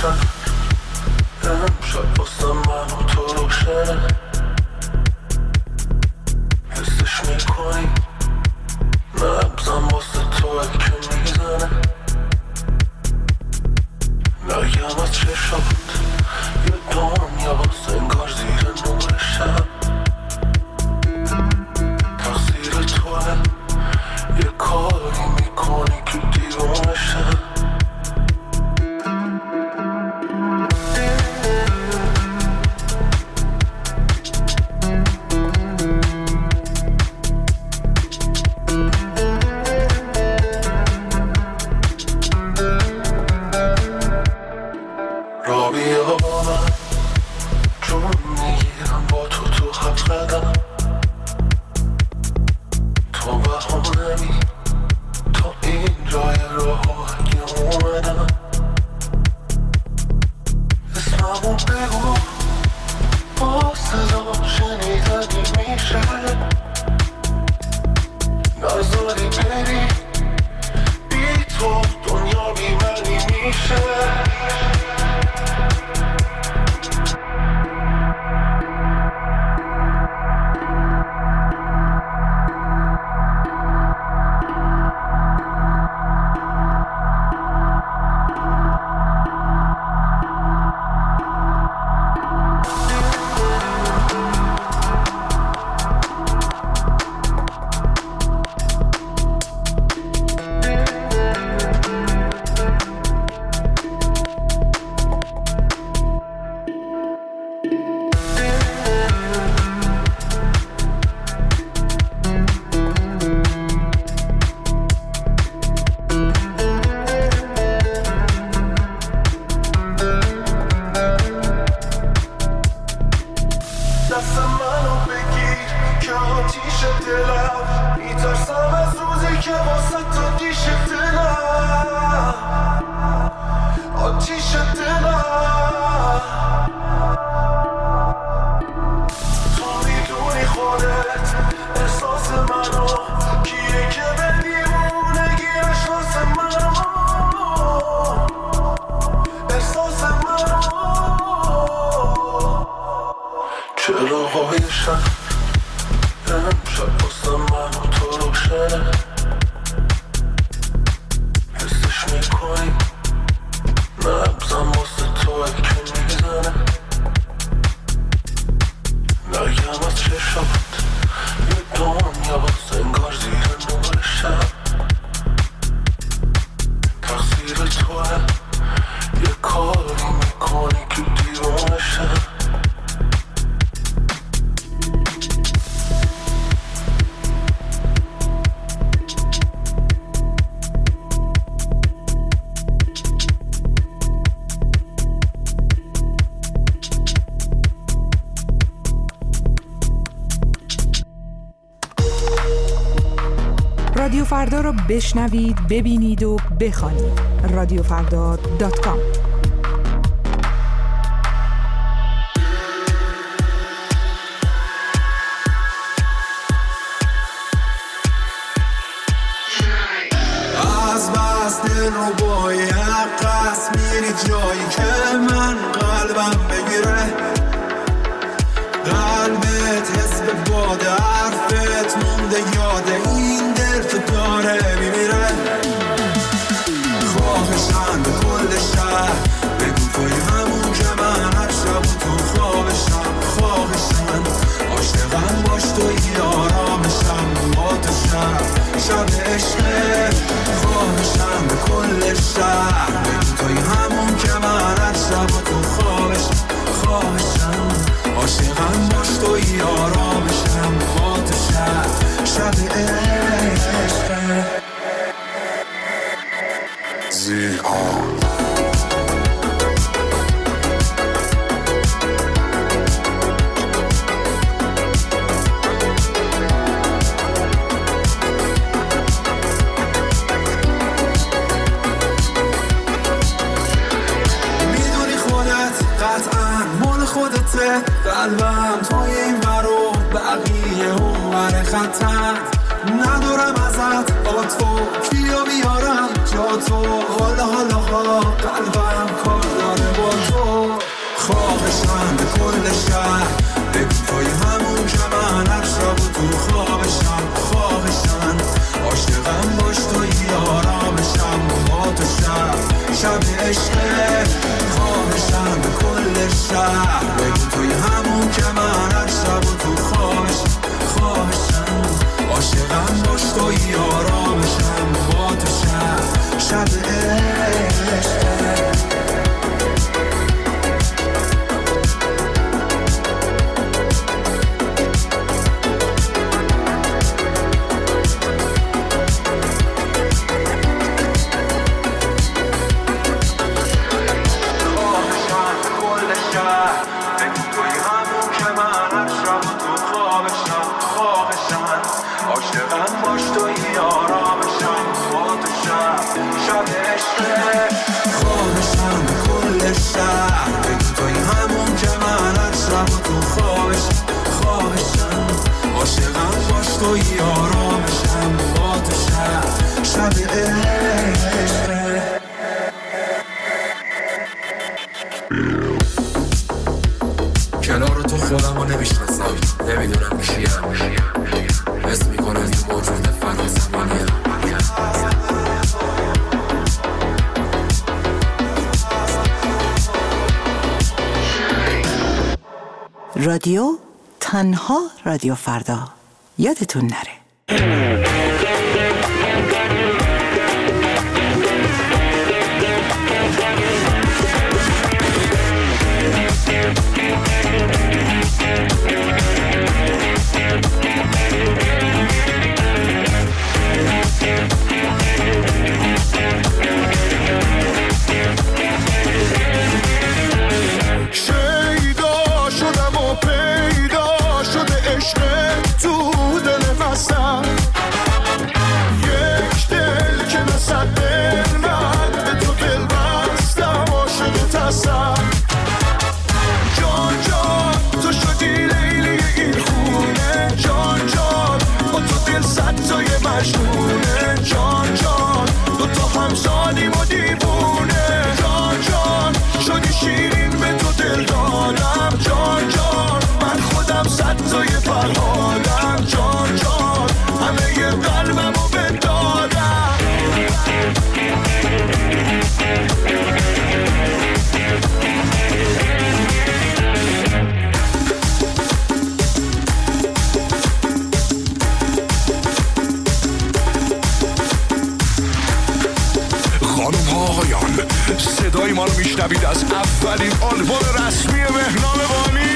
روشن، امشب واسه من و تو روشنه، حسش میکنی نبزم واسه توه که میزنه، نگم از چشات یه دنیا انگار زیر نور شب، تقصیر توه یه کاری میکنی که دیوانه شب. رادیو فردا رو بشنوید، ببینید و بخوانید. رادیوفردا.com. از بس دل رو باید قصد میری جایی که من قلبم بگیره، قلبت حس به باد حرفت مونده یاد این دل تو داره میمیره. خواهشم به کل شهر بگو توی همون که من هر شب تو خوابشم، خواهشم عاشقم باش توی آرامشم با تو شب عشقه. خواهشم به کل شهر بگو توی همون که من هر شب تو خوابشم، خواهشم عاشقم باش توی آرامشم با تو شب عشقه. زیها قلبم توی این ور و بقیه اون ور خطر، ندارم ازت آتو کیو بیارم جا تو حالا قلبم کار داره با تو خواهشم به کل شهر بگو توی همون که من هر شب و تو خوابشم خواهشم عاشقم باش توی آرامشم با تو شب عشقه خواهشم به کل شهر بگو توی همون که من هر شب و تو خوابشم عاشقم باش توی آرامشم با تو شب عشقه توی آرامشم با تو شب عشقه کنار تو خودم رو نمیشناسم نمیدونم کیم حس میکنم این موجود فنا زمانیم رادیو تنها رادیو فردا یادتون نره. شیدا شدم و پیدا شده عشق تو دل قصم یک دل که نصد دل من به تو دل بستم عاشق تصم جان جان تو شدی لیلی این خونه جان جان با تو دل صد تای مجنونه جان جان دو تا همزادیم و دیوونه جان جان شدی شیرین به تو دل دادم جان جان من خودم صد تای فرهادم جان جان همه ی قلبم رو بدادم خانم ها آقایان صدای ما رو میشنوید از اولین آلبوم رسمی مهران بانی.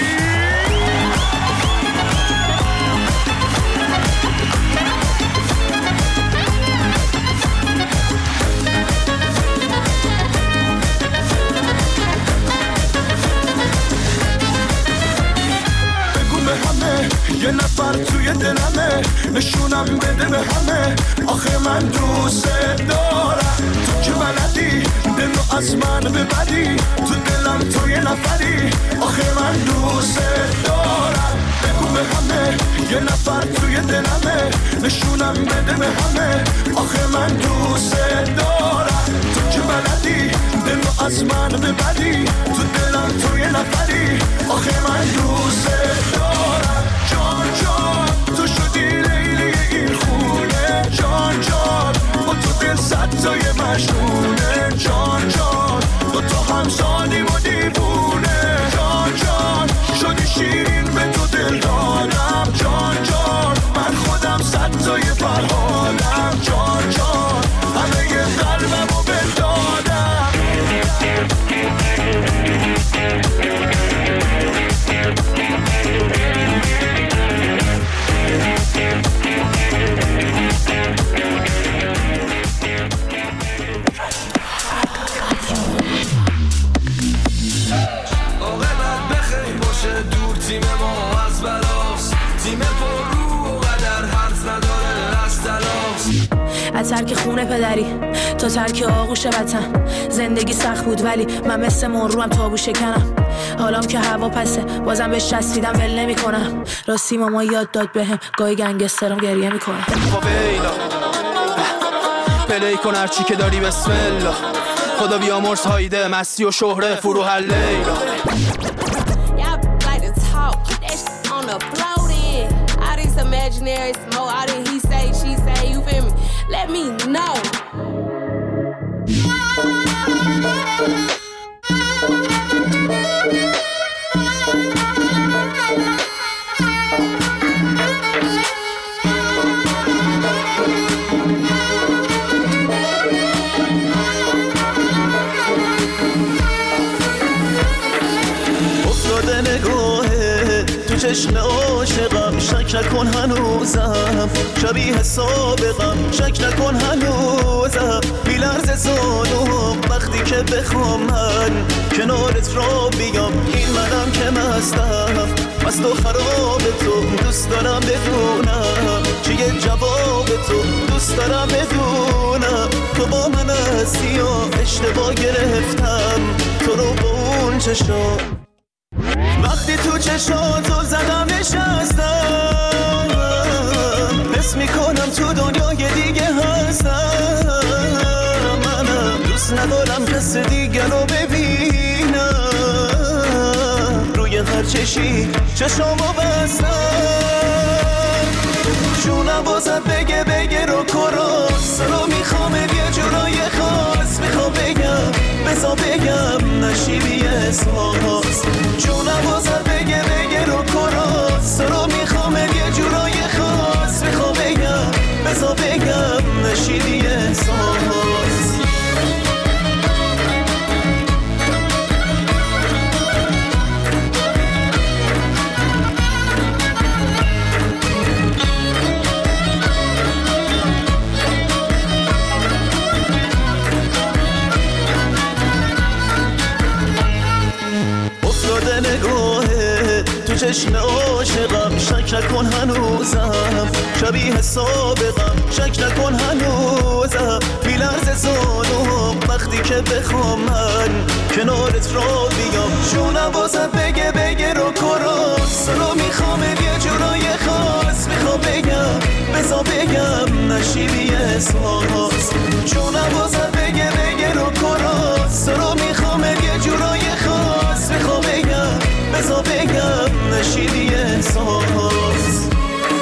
بگو به همه یه نفر توی دلمه نشونم بده به همه آخه من دوست دارم تو که بلدی دل رو از من ببری تو دلم تو یه نفری آخه من دوست دارم بگو به همه یه نفر توی دلمه نشونم بده به همه آخه من دوست دارم تو که بلدی دل رو از من ببری تو دلم تو یه نفری آخه من دوست دارم جان جان تو شدی لیلی این خونه جان جان با تو دل صد تای مجنونه جان جان دو تا همزادیم و دیوونه جان جان شدی شیرین به تو دل دادم جان جان من خودم صد تای فرهادم جان جان همه ی قلبم رو بدادم از ترک خونه پدری تا ترک آغوش وطن. زندگی سخت بود ولی من مثل مروم تابو شکنم. حالام که هوا پسه بازم بهش چسبیدم ول نمی کنم. راستی ماما یاد داد بهم گاهی گنگسترم گریه میکنه. پلی کن هرچی که داری بسم الله. خدا بیامرز هایده مستی و شهره فرو هر لیلا. Imaginary smoke, all that he say, she say, you feel me? Let me know. افتاده نگاهه تو چشم عاشقم، شک نکن هنوزم شبیه سابقم، شک نکن هنوزم بیلرز زانوم وقتی که بخوام من کنارت را بیام. این منم که مستم مست و خراب تو، دوست دارم بدونم چیه جواب تو، دوست دارم بدونم تو با من هستی یا اشتباه گرفتم تو رو با اون چشم. وقتی تو چشاتو زدم نشستم، حس میکنم تو دنیای دیگه هستم. منم دوست ندارم کس دیگه رو ببینم، روی هر چشی چشامو بستم. جونم بازت بگه رو کراس رو میخوام یه جورای خاص. میخوام بگم بزا بگم نشیبی احساس. جونم بازت بگه رو کراس رو میخوام یه جورای خاص. میخوام بگم بزا بگم نشیبی احساس. نگاهه تو چشم عاشقم، شک نکن هنوزم شبیه سابقم، شک نکن هنوزم بیلرز زانوم وقتی که بخوام من کنارت را بیام. جونم بازت بگه رو کراس رو میخوام یه جورای خاص. میخوام بگم بزا بگم نشیبی احساس. جونم بازت بگه رو کراس رو میخوام یه جورای خاص. میخوام بگم بزا بگم نشیدی احساس.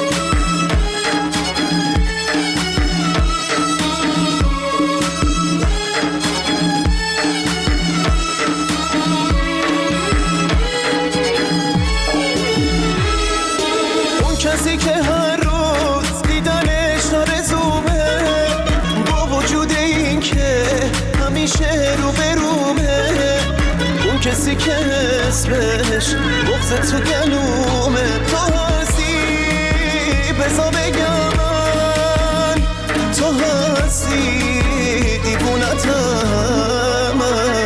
اون کسی که هر روز دیدنش آرزومه، با وجود این که همیشه رو برومه. اون کسی که اسمش بغض تو گلومه، تو هستی بزا بگم من، تو هستی دیوونتم من.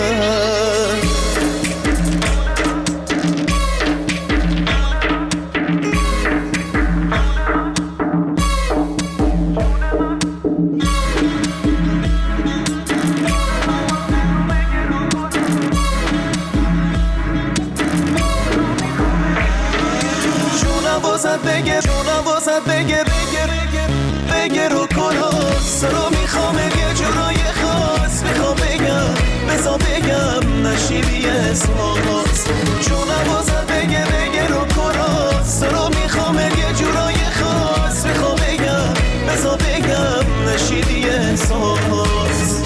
جونم بازت بگه رو کراس رو میخوام یه جورای خاص. میخوام بگم بزا بگم نشیبی احساس. جونم بازت بگه رو کراس رو میخوام یه جورای خاص. میخوام بگم بزا بگم نشیبی احساس.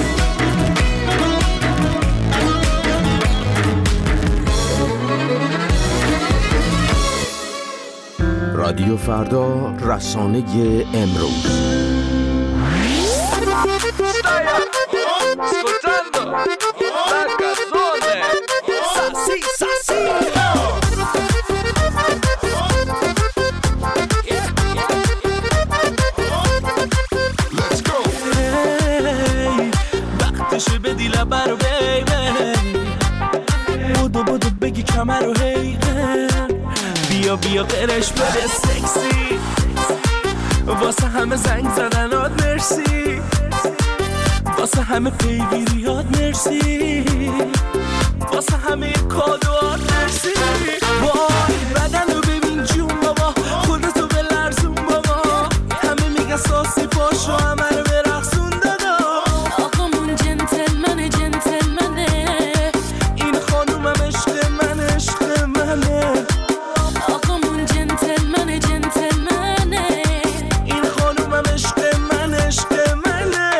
رادیو فردا، رسانه امروز. وقتشه بدی لبه رو بیبه، بودو بگی کمه رو هی، بیا قرش بده سکسی، واسه همه زنگ زدنات مرسی، واسه همه پیگیریات مرسی، واسه همه کادوات مرسی. وای بدن رو ببین جون بابا، خودتو بلرزون بابا، همه میگن ساسی پاشو همه رو برقصون دادا. آقامون جنتلمنه جنتلمنه، این خانومم عشق من عشق منه. آقامون جنتلمنه جنتلمنه، این خانومم عشق من عشق منه.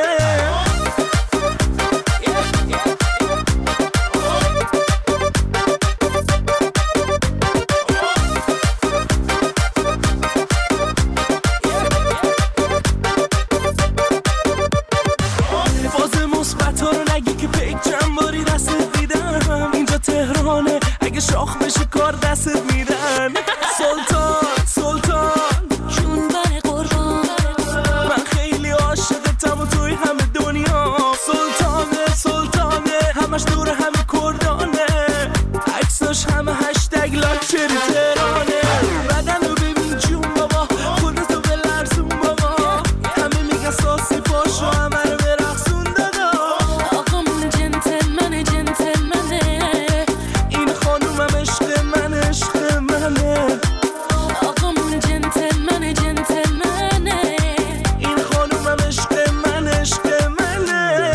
فاز مثبت ها رو نگی که پیک چند باری دستت دیدم. اینجا تهرانه اگه شاخ بشه کار دستت میدن. سلطان سلطان جون بر قربان، من خیلی عاشقتم و توی همه دنیا. سلطانه سلطانه همش دور همه کردانه، عکساش همه هشتگ لاکچری تهرانه. بدن رو ببین جون بابا، خودتو بلرزون بابا، همه میگن ساسی پاشو همه رو برقصون دادا. آقامون جنتلمنه جنتلمنه، این خانومم عشق من عشق منه. آقامون جنتلمنه جنتلمنه، این خانومم عشق من عشق منه.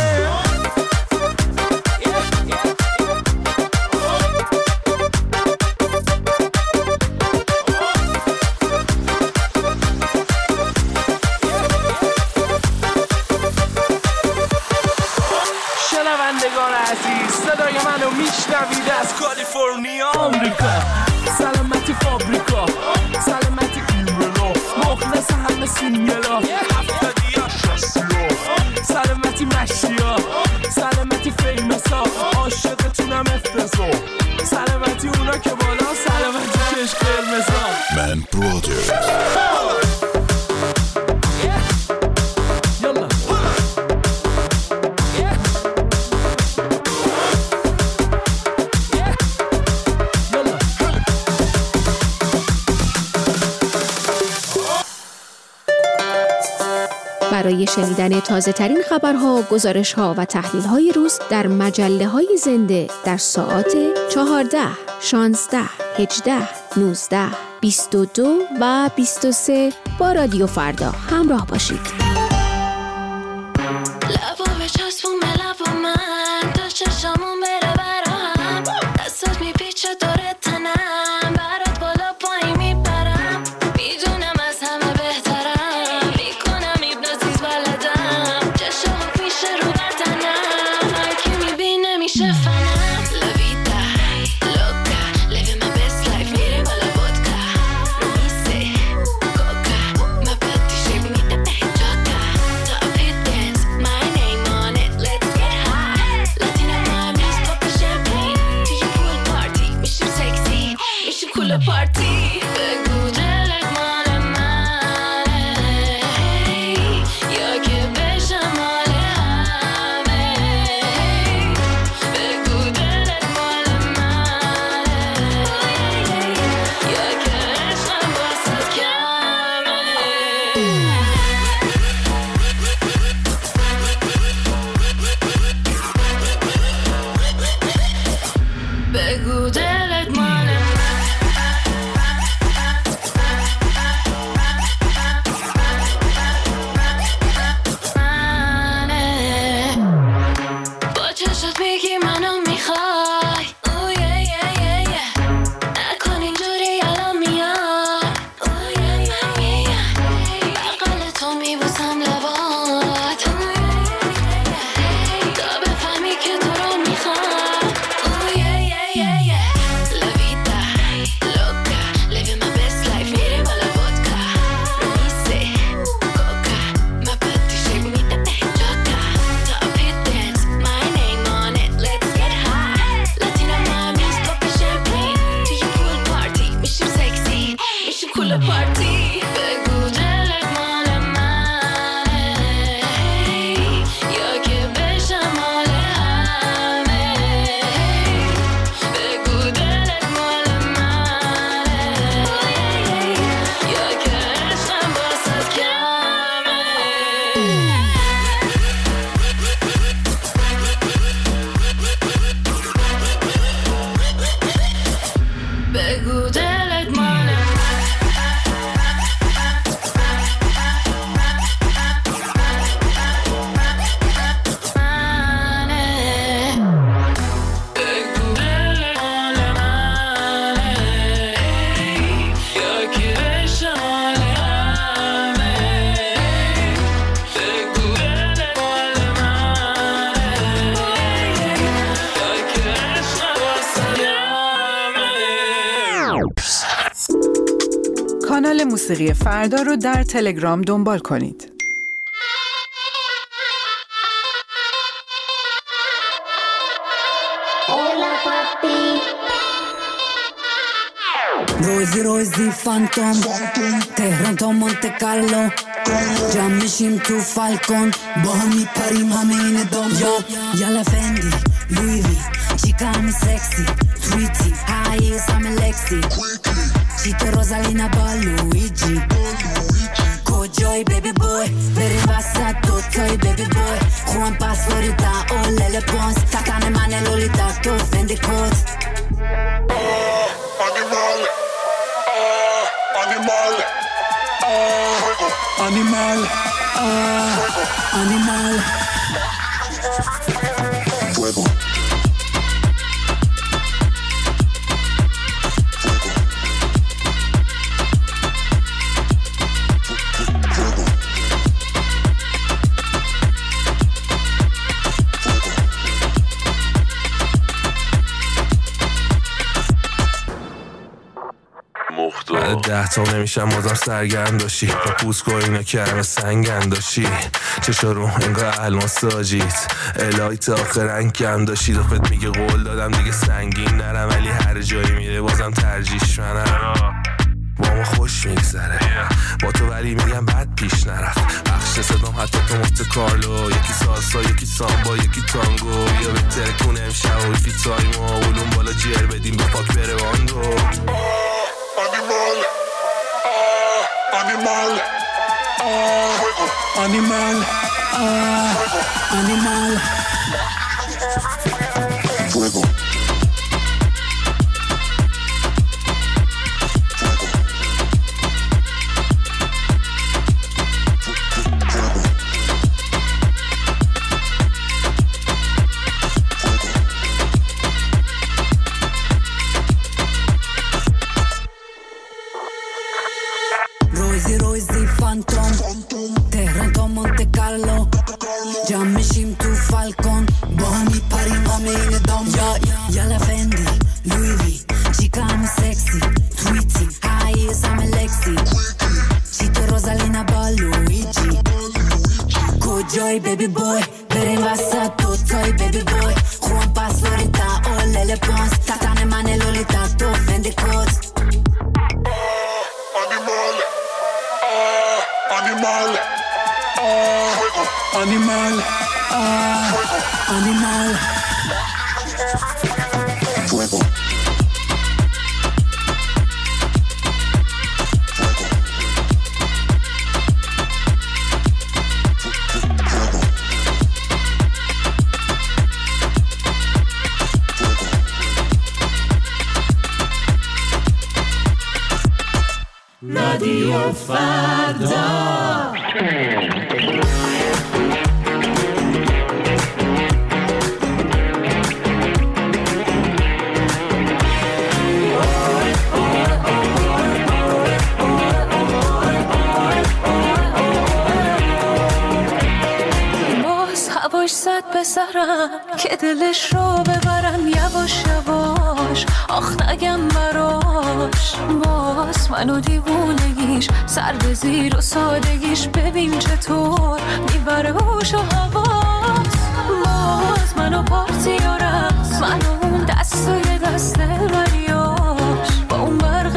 شنوندگان عزیز، صدای منو میشنوید از کالیفرنیا آمریکا. سلامتی فابریکا، سلامتی ایمرلو، مخلص همه سینگلا، هفتادیا شستیا، سلامتی مشیا، سلامتی فیمسا، عاشقتونم افتضا، سلامتی اونا که بالا، سلامتی کش قرمزا. من برادرز یالا یالا. برای شنیدن تازه ترین خبرها، گزارش ها و تحلیل های روز در مجله های زنده در ساعات 14، 16، 18، 19، 22 و 23 با رادیو فردا همراه باشید. لبو بچسبون به لب من، تا چشمون بره برام، دستات میپیچه دور تنم، برات بالا پایین میپرم، میدونم از همه بهترم، میکنم ایبنازیز بلدم، چشم پیشه رو بدنم، هر کی میبینه میشه فنم. La vida loca, living my best life, میریم بالا vodka, رو میزه coca, my body shape میده به جاتا, top hit dance, my name on it, let's get high, Latina moms, pop the champagne, توی pool party, میشیم sexy, میشیم cool party, بگو دلت مال منه, یا که بشم مال همه, بگو دلت مال منه, یا که عشقم واسه کمه. بگو دلت مال منه، با چشات میگی منو میخوای، اوه یه یه یه یه، نکن اینجوری الان میای، اوه یه یه یه یه، بغل تو میبوسم لبات، اوه یه یه یه، تا بفهمی که تو رو میخوام، اوه یه یه یه یه. La vida loca, living my best life, میریم بالا vodka, رو میزه coca, my body shape میده به جاتا, top hit dance, my name on it, let's get high, Latina moms, pop the champagne, توی pool party, میشیم sexy, میشیم cool party, بگو دلت مال منه, کانال موسیقی فردا رو در تلگرام دنبال کنید. روزی فانتوم تهران تا مونته کارلو جمع میشیم تو فالکون با هم میپریم همه این دام یالا فندی لویوی چیکا همه سکسی تویتی هاییز همه لکسی چیتو روزالینا با لویجی کجای بیبی بوی بری وسط دوتای بیبی بوی خوان پاس فلوریدا او لیل پونس تکن من لولیتا تو فندی کوت Animal, animal. Fuego. بعد 10 تا نمیشم بازم سرگرم داشتی با پوسکو اینا کرم سنگ انداشی چشا رو انگار الماس ساجیت الهی تا آخر انکم داشتی دفت میگه قول دادم دیگه سنگین نرم ولی هر جایی میره بازم ترجیش منم با ما خوش میگذره با تو ولی میگم بد پیش نرفت بخش صدام حتی تو مفت کارلو یکی سالسا یکی سامبا یکی تانگو یا بهتره کنه امشب و یکی تایمو علوم بالا جر بدیم به پاک بره باندو Animal, animal, animal. Fuego. روزی فانتوم تهران تا مونته کارلو جمع میشیم تو فالکون با هم میپریم همه این دام یالا فندی لویوی چیکا همه سکسی تویتی هاییز همه لکسی چیتو روزالینا با لویجی کجای بیبی بوی بریم وسط دوتای بیبی بوی خوان پاس فلوریدا او لیل پونس تکن من لولیتا تو فندی کوت Animal, animal, animal. Fuego. رادیو فردا پسرم که دلش رو ببرم یواش یواش آخ نگم براش باز منو دیوونگیش سر به زیر و سادگیش ببین چطور میبره هوش و حواس باز منو پارتی و رقص منو اون دست و یه دست دلبریاش با اون برق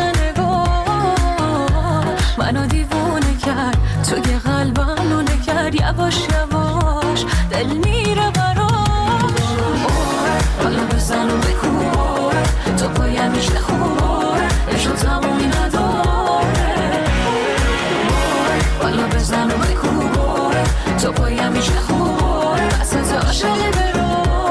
نگاش منو دیوونه کرد توی قلبم نونه کرد یواش یواش دل میره براش حالا بزن و بکور تو پایمیش نخور بشو تمومی نداره حالا بزن و بکور تو پایمیش نخور بسه عاشقی برو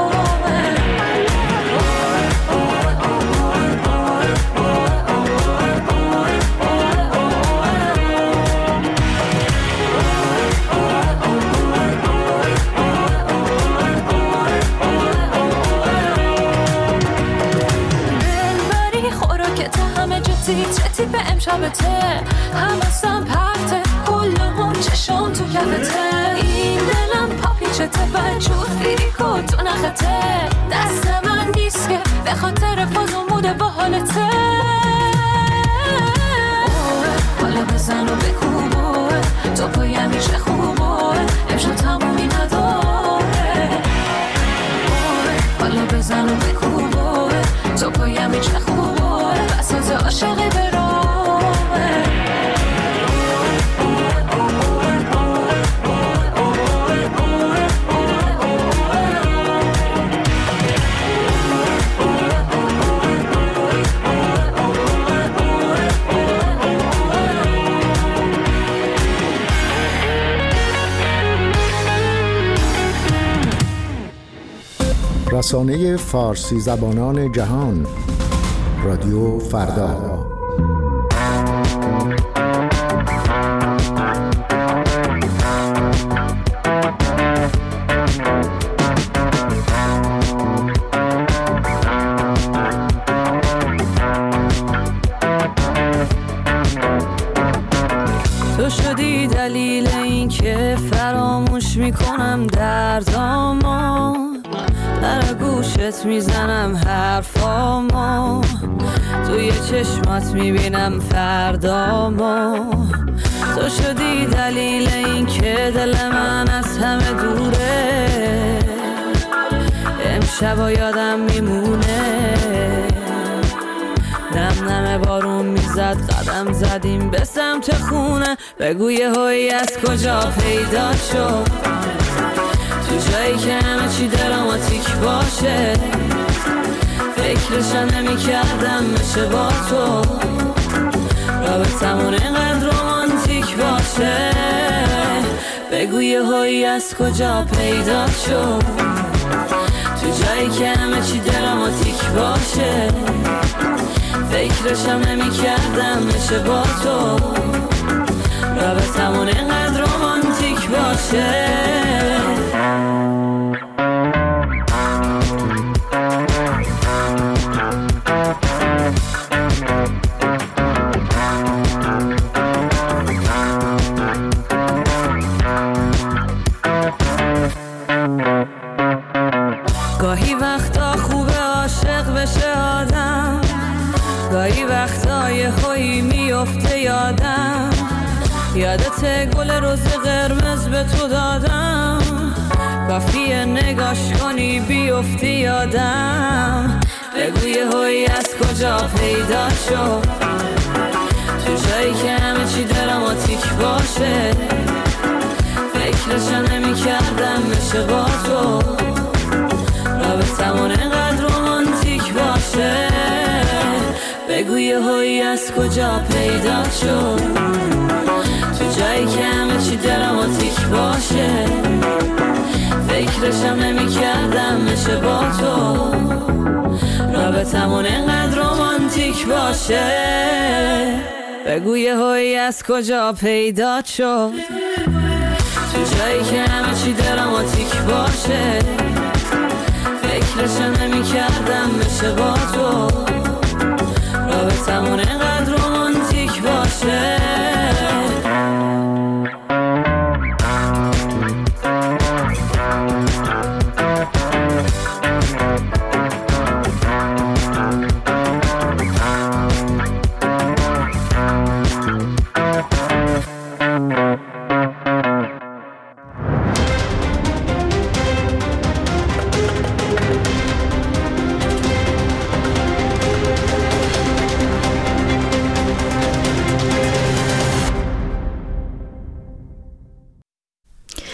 چه به امشبته همستم پرته کلهم چشم تو کفته این دلم پاپیچته بچور فیریکو تو نخته دست من نیست که به خاطر فاز و موده با حالته حالا حالا بزن و بکوبه تو پای همیشه خوبه امشب تمومی نداره حالا بزن و بکوبه تو پای همیشه خوبه بساط عاشقی برامه رسانه فارسی زبانان جهان رادیو فردا. تو شدی دلیل این که فراموش میکنم دردامو، در گوشت میزنم حرفامو، توی چشمات میبینم فردامو. تو شدی دلیل این که دل من از همه دوره، امشبا یادم میمونه. نم نم بارون میزد قدم زدیم به سمت خونه، بگو یه هایی از کجا پیدا شد، تو جایی که همه چی دراماتیک باشه. فکرشم نمی کردم میشه با تو رابطمون اینقدر رومانتیک باشه. بگو یه هایی از کجا پیدا شد، تو جایی که همه چی دراماتیک باشه. فکرشم نمی کردم میشه با تو رابطمون اینقدر رومانتیک باشه. گاهی وقتا خوبه عاشق بشه آدم، گاهی وقتا یه هایی میفته یادم. یادت گل روز قرمز به تو دادم، کافیه نگاش کنی بیفتی یادم. بگو یه هایی از کجا پیدا شد، تو جایی که همه چی دراماتیک باشه. فکرشم نمی کردم میشه با تو رابطمون اینقدر رومانتیک باشه. بگو یه هایی از کجا پیدا شد، تو جایی که همه چی دراماتیک باشه. فکرشم نمی کردم میشه با تو رابطمون اینقدر رومانتیک باشه. بگو یه هایی از کجا پیدا شد، تو جایی که همه چی دراماتیک باشه. فکرشم نمی کردم میشه با تو رابطمون